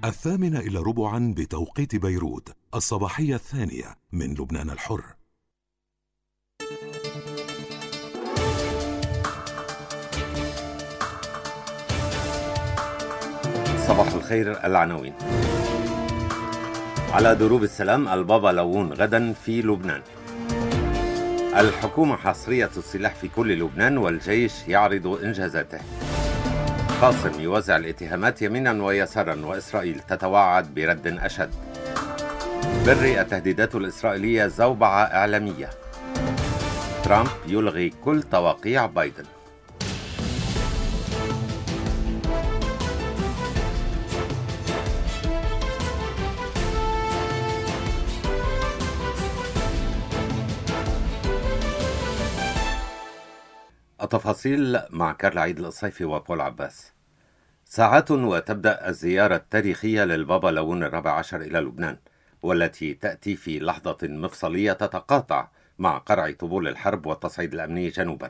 8:45 بتوقيت بيروت، الصباحية الثانية من لبنان الحر. صباح الخير. العناوين: على دروب السلام البابا لوون غدا في لبنان. الحكومة حصرية السلاح في كل لبنان والجيش يعرض إنجازاته. قاسم يوزع الاتهامات يمينا ويسارا وإسرائيل تتوعد برد أشد. بري التهديدات الإسرائيلية زوبعة إعلامية. ترامب يلغي كل توقيع بايدن. التفاصيل مع كارل عيد القصيفي وبول عباس. ساعات وتبدأ الزيارة التاريخية للبابا لوون الرابع عشر إلى لبنان، والتي تأتي في لحظة مفصلية تتقاطع مع قرع طبول الحرب والتصعيد الأمني جنوبا.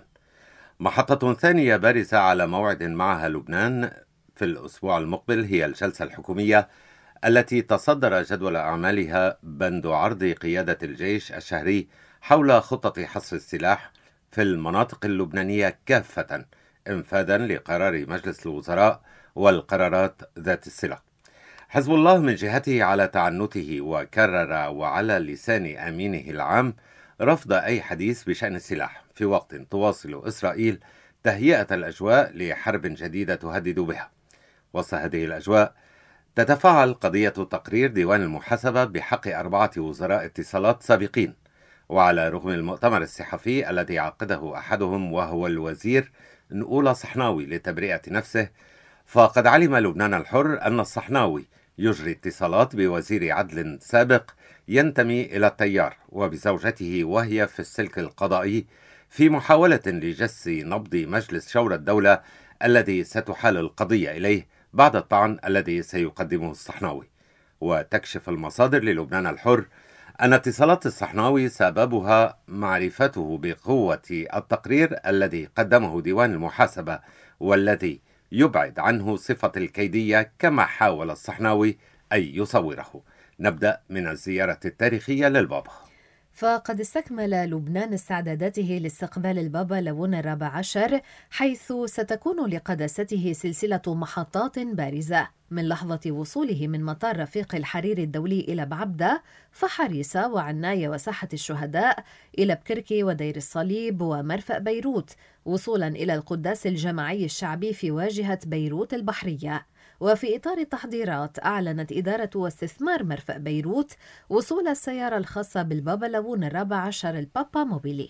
محطة ثانية بارزة على موعد معها لبنان في الأسبوع المقبل هي الجلسة الحكومية التي تصدر جدول أعمالها بند عرض قيادة الجيش الشهري حول خطة حصر السلاح في المناطق اللبنانية كافة، انفاذا لقرار مجلس الوزراء والقرارات ذات الصلة. حزب الله من جهته على تعنته وكرر وعلى لسان أمينه العام رفض أي حديث بشأن السلاح، في وقت تواصل إسرائيل تهيئة الأجواء لحرب جديدة تهدد بها. وسط هذه الأجواء تتفاعل قضية تقرير ديوان المحاسبة بحق 4 وزراء اتصالات سابقين، وعلى رغم المؤتمر الصحفي الذي عقده أحدهم وهو الوزير نقول صحناوي لتبرئة نفسه، فقد علم لبنان الحر أن الصحناوي يجري اتصالات بوزير عدل سابق ينتمي إلى التيار وبزوجته وهي في السلك القضائي، في محاولة لجس نبض مجلس شورى الدولة الذي ستحال القضية إليه بعد الطعن الذي سيقدمه الصحناوي. وتكشف المصادر للبنان الحر أن اتصالات الصحناوي سببها معرفته بقوة التقرير الذي قدمه ديوان المحاسبة، والذي يبعد عنه صفة الكيدية كما حاول الصحناوي أن يصوره. نبدأ من الزيارة التاريخية للبابا. فقد استكمل لبنان استعداداته لاستقبال البابا لوون الرابع عشر، حيث ستكون لقداسته سلسلة محطات بارزة من لحظة وصوله من مطار رفيق الحرير الدولي إلى بعبدة، فحريسة وعناية وساحة الشهداء، إلى بكركي ودير الصليب ومرفأ بيروت، وصولا إلى القداس الجماعي الشعبي في واجهة بيروت البحرية. وفي إطار التحضيرات أعلنت إدارة واستثمار مرفأ بيروت وصول السيارة الخاصة بالبابا لوون الرابع عشر البابا موبيلي.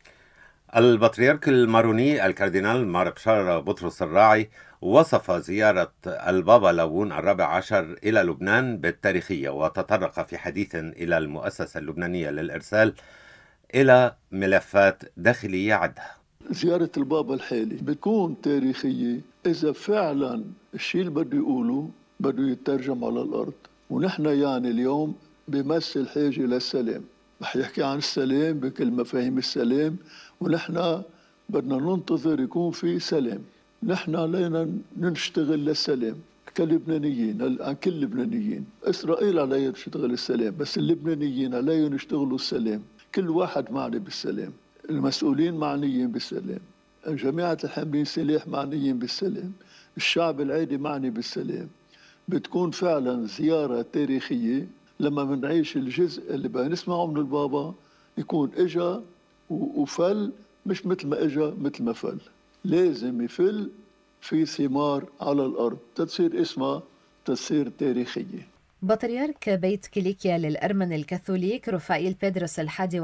البطريرك الماروني الكاردينال مار بشار بطرس الراعي وصف زيارة البابا لوون الرابع عشر إلى لبنان بالتاريخية، وتطرق في حديث إلى المؤسسة اللبنانية للإرسال إلى ملفات داخلية عدة. زيارة البابا الحالي بتكون تاريخية إذا فعلا الشيء اللي بده يقوله بده يترجم على الأرض، ونحن يعني اليوم بيمثل حاجة للسلام، رح يحكي عن السلام بكل مفاهيم السلام، ونحن بدنا ننتظر يكون في سلام. نحن علينا نشتغل للسلام كلبنانيين، عن كل اللبنانيين. إسرائيل عليها تشتغل السلام، بس اللبنانيين عليهم يشتغلوا السلام. كل واحد معني بالسلام، المسؤولين معنيين بالسلام، جماعة الحاملين سلاح معنيين بالسلام، الشعب العادي معني بالسلام. بتكون فعلا زيارة تاريخية لما بنعيش الجزء اللي بقى نسمعه من البابا يكون إجا وفل، مش مثل ما إجا مثل ما فل. لازم يفل في ثمار على الأرض تصير اسمها تصير تاريخية. بطريرك بيت كيليكيا للأرمن الكاثوليك رفائيل بيدروس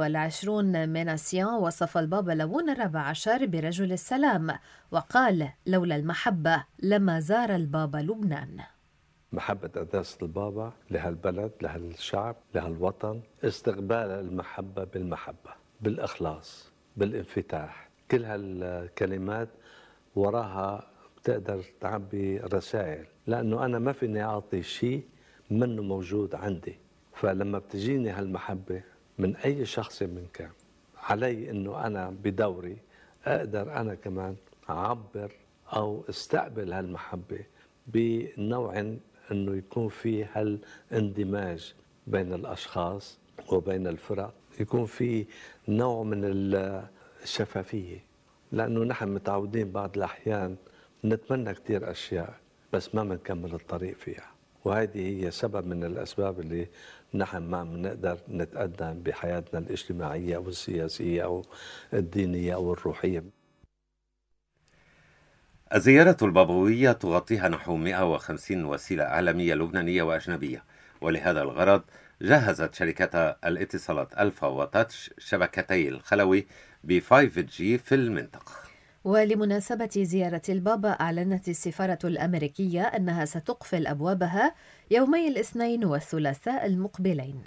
21 ميناسيون وصف البابا لوون الرابع عشر برجل السلام، وقال: لولا المحبة لما زار البابا لبنان. محبة قداسة البابا لهالبلد، لهالشعب، لهالوطن، استقبال المحبة بالمحبة، بالإخلاص، بالانفتاح. كل هالكلمات وراها بتقدر تعبي رسائل، لأنه أنا ما فيني أعطي شيء منه موجود عندي. فلما بتجيني هالمحبة من أي شخص من كان، علي أنه أنا بدوري أقدر أنا كمان أعبر أو استقبل هالمحبة بنوع أنه يكون في هالاندماج بين الأشخاص وبين الفرق، يكون في نوع من الشفافية، لأنه نحن متعودين بعض الأحيان نتمنى كتير أشياء بس ما بنكمل الطريق فيها، وهذه هي سبب من الأسباب اللي نحن ما بنقدر نتقدم بحياتنا الاجتماعية أو السياسية أو الدينية أو الروحية. الزيارة البابوية تغطيها نحو 150 وسيلة إعلامية لبنانية وأجنبية، ولهذا الغرض جهزت شركة الاتصالات ألفا وتاتش شبكتي الخلوي ب 5G في المنطقة. ولمناسبة زيارة البابا أعلنت السفارة الأمريكية أنها ستقفل أبوابها يومي الاثنين والثلاثاء المقبلين.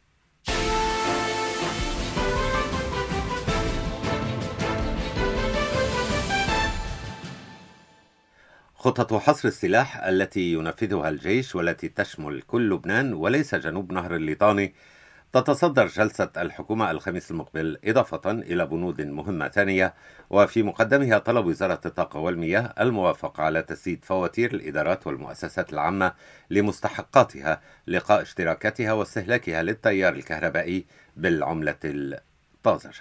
خطط حصر السلاح التي ينفذها الجيش والتي تشمل كل لبنان وليس جنوب نهر الليطاني تتصدر جلسة الحكومة الخميس المقبل، إضافة إلى بنود مهمة ثانية، وفي مقدمها طلب وزارة الطاقة والمياه الموافقة على تسديد فواتير الإدارات والمؤسسات العامة لمستحقاتها لقاء اشتراكاتها واستهلاكها للتيار الكهربائي بالعملة الطازجة.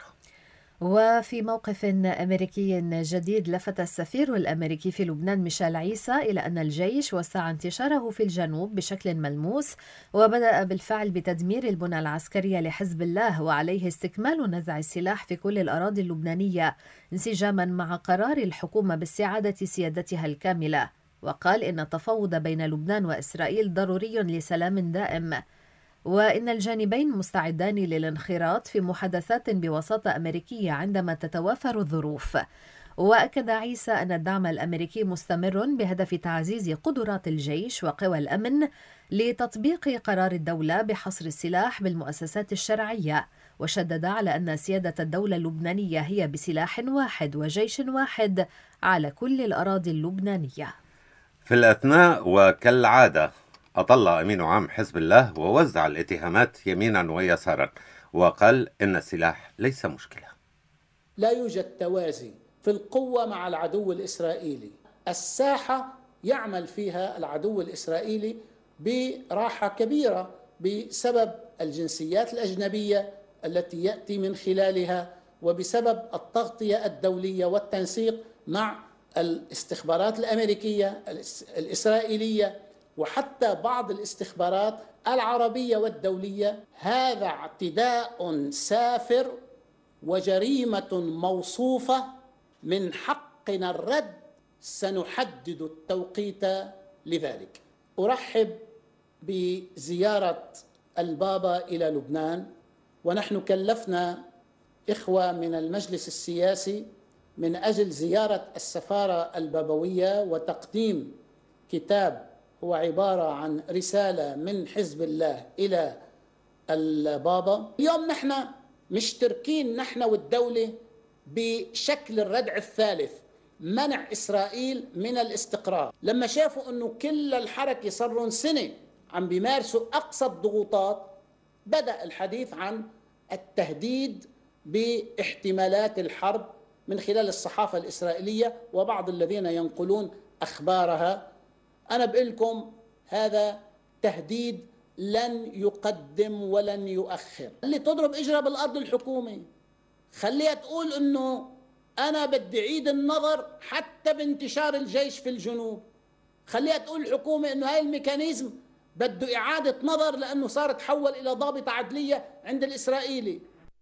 وفي موقف أمريكي جديد، لفت السفير الأمريكي في لبنان ميشيل عيسى إلى أن الجيش وسع انتشاره في الجنوب بشكل ملموس وبدأ بالفعل بتدمير البنى العسكرية لحزب الله، وعليه استكمال نزع السلاح في كل الأراضي اللبنانية انسجاما مع قرار الحكومة باستعادة سيادتها الكاملة. وقال إن التفاوض بين لبنان وإسرائيل ضروري لسلام دائم، وإن الجانبين مستعدان للانخراط في محادثات بوساطة أمريكية عندما تتوافر الظروف. وأكد عيسى أن الدعم الأمريكي مستمر بهدف تعزيز قدرات الجيش وقوى الأمن لتطبيق قرار الدولة بحصر السلاح بالمؤسسات الشرعية، وشدد على أن سيادة الدولة اللبنانية هي بسلاح واحد وجيش واحد على كل الأراضي اللبنانية. في الأثناء وكالعادة أطل أمين عام حزب الله ووزع الاتهامات يمينا ويسارا، وقال إن السلاح ليس مشكلة. لا يوجد توازي في القوة مع العدو الإسرائيلي. الساحة يعمل فيها العدو الإسرائيلي براحة كبيرة بسبب الجنسيات الأجنبية التي يأتي من خلالها، وبسبب التغطية الدولية والتنسيق مع الاستخبارات الأمريكية الإسرائيلية وحتى بعض الاستخبارات العربية والدولية. هذا اعتداء سافر وجريمة موصوفة، من حقنا الرد، سنحدد التوقيت لذلك. أرحب بزيارة البابا إلى لبنان، ونحن كلفنا إخوة من المجلس السياسي من أجل زيارة السفارة البابوية وتقديم كتاب هو عبارة عن رسالة من حزب الله إلى البابا. اليوم نحن مشتركين نحن والدولة بشكل الردع الثالث، منع إسرائيل من الاستقرار. لما شافوا أنه كل الحركة صاروا سنة عم بيمارسوا أقصى الضغوطات، بدأ الحديث عن التهديد باحتمالات الحرب من خلال الصحافة الإسرائيلية وبعض الذين ينقلون أخبارها. أنا بقول لكم هذا تهديد لن يقدم ولن يؤخر. اللي تضرب إجرى بالأرض الحكومة، خليها تقول إنه أنا بدي عيد النظر حتى بانتشار الجيش في الجنوب. خليها تقول الحكومة إنه هاي الميكانيزم بده إعادة نظر لأنه صار تحول إلى ضابطة عدلية عند الإسرائيلي.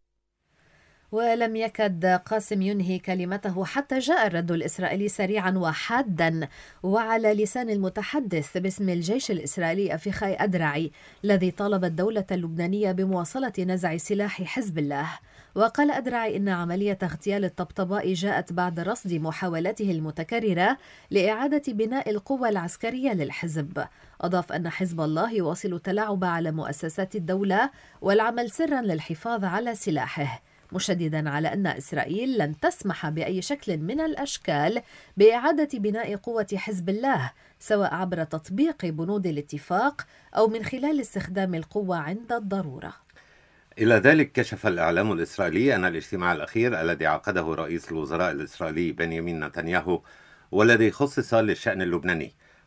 ولم يكد قاسم ينهي كلمته حتى جاء الرد الإسرائيلي سريعا وحادا وعلى لسان المتحدث باسم الجيش الإسرائيلي أفيخاي أدرعي، الذي طالب الدولة اللبنانية بمواصلة نزع سلاح حزب الله. وقال أدرعي إن عملية اغتيال الطبطباء جاءت بعد رصد محاولاته المتكررة لإعادة بناء القوة العسكرية للحزب. أضاف أن حزب الله يواصل التلاعب على مؤسسات الدولة والعمل سرا للحفاظ على سلاحه، مشددا على أن إسرائيل لن تسمح بأي شكل من الأشكال بإعادة بناء قوة حزب الله، سواء عبر تطبيق بنود الاتفاق أو من خلال استخدام القوة عند الضرورة. إلى ذلك كشف الإعلام الإسرائيلي أن الاجتماع الأخير الذي عقده رئيس الوزراء الإسرائيلي بنيامين نتنياهو والذي خصص للشأن اللبناني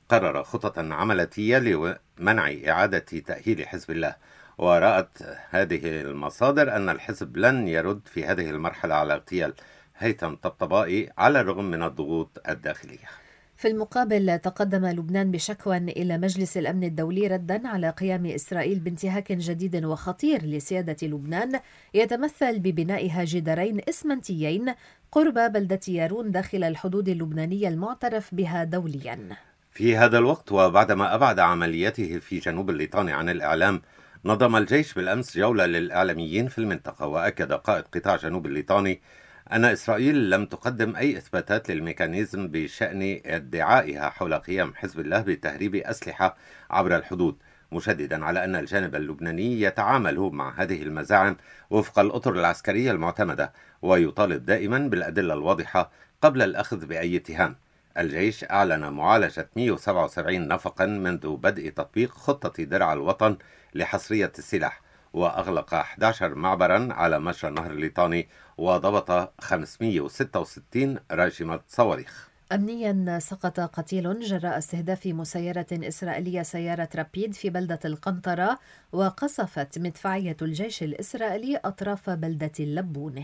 قرر خططا عملية لمنع إعادة تأهيل حزب الله. ورأت هذه المصادر أن الحزب لن يرد في هذه المرحلة على اغتيال هيثم طبطبائي على الرغم من الضغوط الداخلية. في المقابل تقدم لبنان بشكوى إلى مجلس الأمن الدولي ردا على قيام إسرائيل بانتهاك جديد وخطير لسيادة لبنان يتمثل ببنائها جدارين إسمنتيين قرب بلدة يارون داخل الحدود اللبنانية المعترف بها دوليا. في هذا الوقت وبعدما أبعد عملياته في جنوب الليطاني عن الإعلام، نظم الجيش بالأمس جولة للإعلاميين في المنطقة. وأكد قائد قطاع جنوب الليطاني أن إسرائيل لم تقدم أي إثباتات للميكانيزم بشأن ادعائها حول قيام حزب الله بتهريب أسلحة عبر الحدود، مشددا على أن الجانب اللبناني يتعامل مع هذه المزاعم وفق الأطر العسكرية المعتمدة، ويطالب دائما بالأدلة الواضحة قبل الأخذ بأي اتهام. الجيش أعلن معالجة 177 نفقا منذ بدء تطبيق خطة درع الوطن لحصرية السلاح، وأغلق 11 معبرا على مجرى النهر الليطاني، وضبط 566 راجمة صواريخ. أمنيا سقط قتيل جراء استهداف مسيرة إسرائيلية سيارة رابيد في بلدة القنطرة، وقصفت مدفعية الجيش الإسرائيلي أطراف بلدة اللبونة.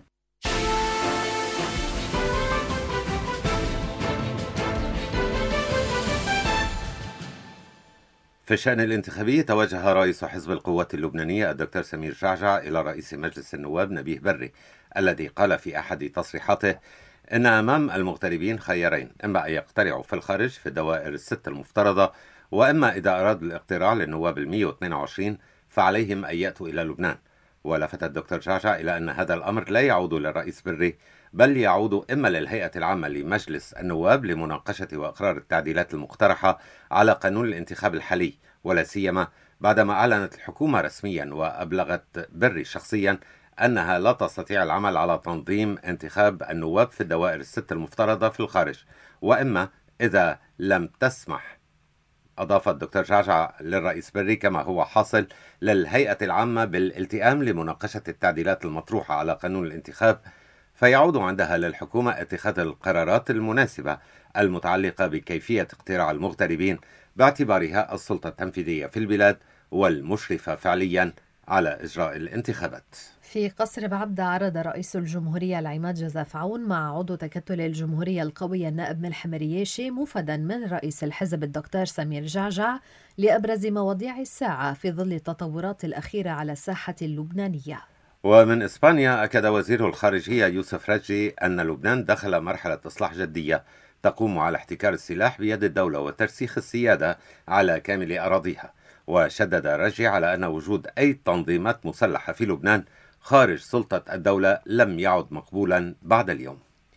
في الشأن الانتخابي توجه رئيس حزب القوات اللبنانية الدكتور سمير جعجع إلى رئيس مجلس النواب نبيه بري، الذي قال في أحد تصريحاته إن أمام المغتربين خيارين: إما أن يقترعوا في الخارج في الدوائر الست المفترضة، وإما إذا أرادوا الاقتراع للنواب 122 فعليهم أن يأتوا إلى لبنان. ولفت الدكتور جعجع إلى أن هذا الأمر لا يعود للرئيس بري، بل يعود إما للهيئة العامة لمجلس النواب لمناقشة وإقرار التعديلات المقترحة على قانون الانتخاب الحالي، ولا سيما بعدما أعلنت الحكومة رسميا وأبلغت بري شخصيا أنها لا تستطيع العمل على تنظيم انتخاب النواب في الدوائر الست المفترضة في الخارج، وإما إذا لم تسمح، أضاف الدكتور جعجع، للرئيس بري كما هو حاصل للهيئة العامة بالالتئام لمناقشة التعديلات المطروحة على قانون الانتخاب، فيعود عندها للحكومة اتخاذ القرارات المناسبة المتعلقة بكيفية اقتراع المغتربين باعتبارها السلطة التنفيذية في البلاد والمشرفة فعليا على إجراء الانتخابات. في قصر بعبدة عرض رئيس الجمهورية العماد جزاف عون مع عضو تكتل الجمهورية القوية النائب ملحم رياشي موفدا من رئيس الحزب الدكتور سمير جعجع لأبرز مواضيع الساعة في ظل التطورات الأخيرة على الساحة اللبنانية. ومن إسبانيا أكد وزير الخارجية يوسف رجي أن لبنان دخل مرحلة إصلاح جدية تقوم على احتكار السلاح بيد الدولة وترسيخ السيادة على كامل أراضيها. وشدد رجي على أن وجود أي تنظيمات مسلحة في لبنان خارج سلطة الدولة لم يعد مقبولا بعد اليوم.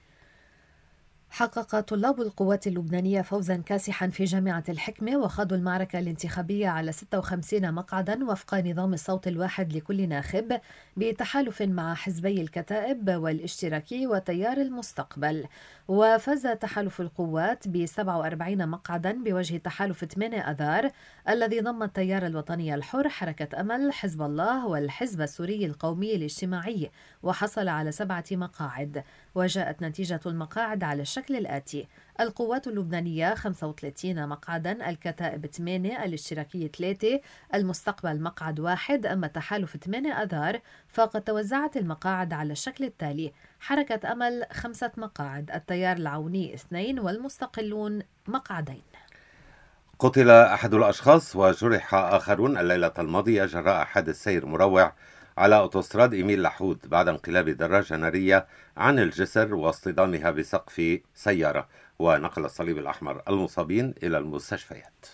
حقق طلاب القوات اللبنانية فوزا كاسحا في جامعة الحكمة وخاضوا المعركة الانتخابية على 56 مقعدا وفق نظام الصوت الواحد لكل ناخب بتحالف مع حزبي الكتائب والاشتراكي وتيار المستقبل. وفاز تحالف القوات ب 47 مقعدا بوجه تحالف 8 أذار الذي ضم التيار الوطني الحر، حركة أمل، حزب الله والحزب السوري القومي الاجتماعي، وحصل على 7 مقاعد. وجاءت نتيجة المقاعد على الشكل الآتي: القوات اللبنانية 35 مقعدا، الكتائب 8، الاشتراكي 3، المستقبل مقعد 1. أما تحالف 8 أذار فقد توزعت المقاعد على الشكل التالي: حركة أمل 5 مقاعد، التيار العوني 2 والمستقلون مقعدين. قتل أحد الأشخاص وجرح آخرون الليلة الماضية جراء حادث سير مروع على أوتوستراد إيميل لحود بعد انقلاب دراجة نارية عن الجسر واصطدامها بسقف سيارة، ونقل الصليب الأحمر المصابين إلى المستشفيات.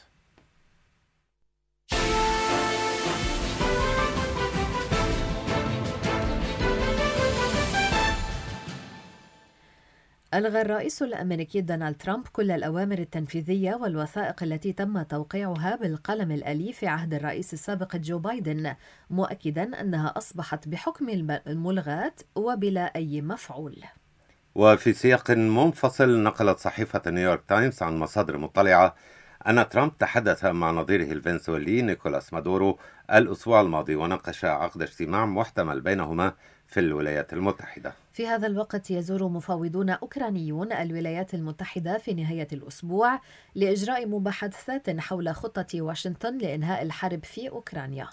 ألغى الرئيس الأمريكي دونالد ترامب كل الأوامر التنفيذية والوثائق التي تم توقيعها بالقلم الآلي في عهد الرئيس السابق جو بايدن، مؤكدا أنها أصبحت بحكم الملغاة وبلا أي مفعول. وفي سياق منفصل، نقلت صحيفة نيويورك تايمز عن مصادر مطلعة أن ترامب تحدث مع نظيره الفنزويلي نيكولاس مادورو الأسبوع الماضي وناقش عقد اجتماع محتمل بينهما في الولايات المتحدة. في هذا الوقت يزور مفاوضون أوكرانيون الولايات المتحدة في نهاية الأسبوع لإجراء مباحثات حول خطة واشنطن لإنهاء الحرب في أوكرانيا.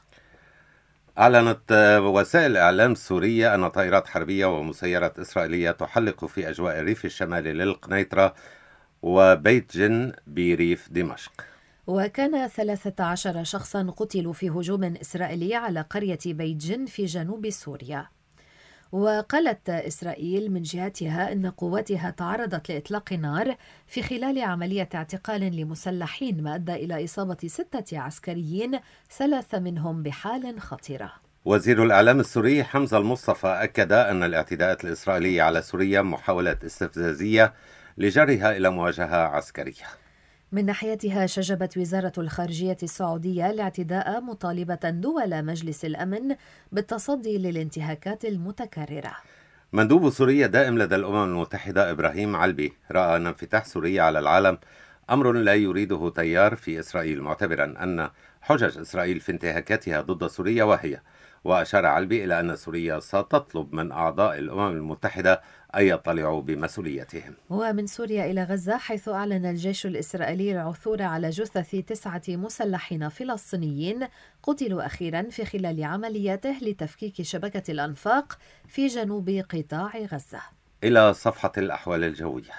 أعلنت وسائل الإعلام السورية أن طائرات حربية ومسيرات إسرائيلية تحلق في أجواء الريف الشمالي للقنيطرة وبيت جن بريف دمشق. وكان 13 شخصا قتلوا في هجوم إسرائيلي على قرية بيت جن في جنوب سوريا. وقالت إسرائيل من جهتها أن قواتها تعرضت لإطلاق نار في خلال عملية اعتقال لمسلحين، ما أدى إلى إصابة 6 عسكريين 3 منهم بحال خطيرة. وزير الإعلام السوري حمزة المصطفى أكد أن الاعتداءات الإسرائيلية على سوريا محاولة استفزازية لجرها إلى مواجهة عسكرية. من ناحيتها شجبت وزارة الخارجية السعودية الاعتداء، مطالبة دول مجلس الأمن بالتصدي للانتهاكات المتكررة. مندوب سوريا دائم لدى الأمم المتحدة إبراهيم علبي رأى أن انفتاح سوريا على العالم أمر لا يريده تيار في إسرائيل، معتبرا أن حجج إسرائيل في انتهاكاتها ضد سوريا واهية. وأشار علبي إلى أن سوريا ستطلب من أعضاء الأمم المتحدة أن يطلعوا بمسؤوليتهم. ومن سوريا إلى غزة، حيث أعلن الجيش الإسرائيلي العثور على جثث 9 مسلحين فلسطينيين قتلوا أخيرا في خلال عملياته لتفكيك شبكة الأنفاق في جنوب قطاع غزة. إلى صفحة الأحوال الجوية.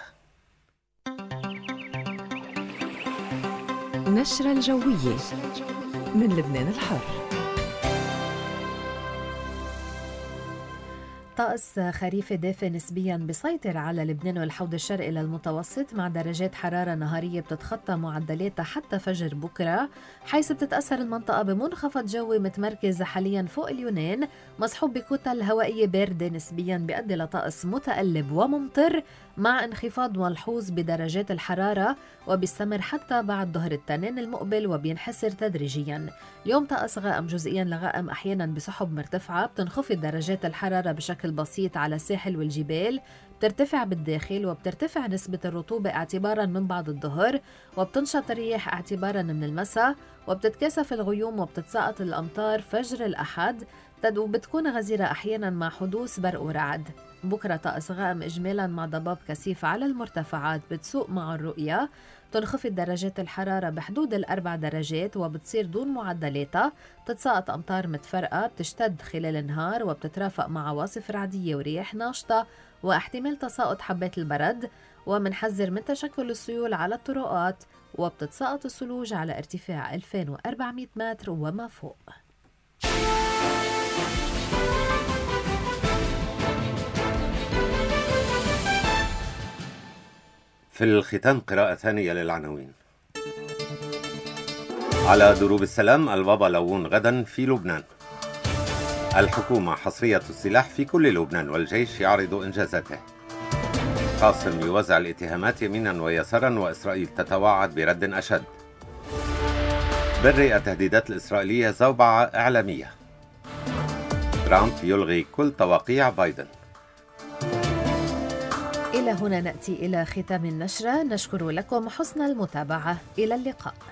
نشرة الجوية من لبنان الحر. طقس خريف دافئ نسبيا بيسيطر على لبنان والحوض الشرقي للمتوسط، مع درجات حرارة نهارية بتتخطى معدلاتها حتى فجر بكرة، حيث بتتأثر المنطقة بمنخفض جوي متمركز حاليا فوق اليونان مصحوب بكتل هوائية باردة نسبيا بيؤدي لطقس متقلب وممطر مع انخفاض ملحوظ بدرجات الحرارة، وبيستمر حتى بعد ظهر التنين المقبل وبينحسر تدريجيا. اليوم طقس غائم جزئيا لغائم أحيانا بسحب مرتفعة، بتنخفض درجات الحرارة بشكل بسيط على الساحل والجبال، بترتفع بالداخل وبترتفع نسبة الرطوبة اعتبارا من بعد الظهر، وبتنشط الرياح اعتبارا من المساء، وبتتكثف الغيوم وبتتساقط الأمطار فجر الأحد، وبتكون غزيرة أحيانا مع حدوث برق ورعد. بكرة طقس غائم إجمالا مع ضباب كثيف على المرتفعات بتسوء مع الرؤية، تنخفض درجات الحرارة بحدود 4 درجات وبتصير دون معدلاتها، بتتساقط أمطار متفرقة، بتشتد خلال النهار وبتترافق مع عواصف رعدية ورياح ناشطة واحتمال تساقط حبات البرد، ومنحذر من تشكل السيول على الطرقات، وبتتساقط الثلوج على ارتفاع 2400 متر وما فوق. في الختام قراءة ثانية للعناوين. على دروب السلام البابا لوون غدا في لبنان. الحكومة حصرية السلاح في كل لبنان والجيش يعرض إنجازاته. قاسم يوزع الاتهامات يمينا ويسارا وإسرائيل تتوعد برد أشد. برئ التهديدات الإسرائيلية زوبعة إعلامية. ترامب يلغي كل توقيع بايدن. إلى هنا نأتي إلى ختام النشرة، نشكر لكم حسن المتابعة، إلى اللقاء.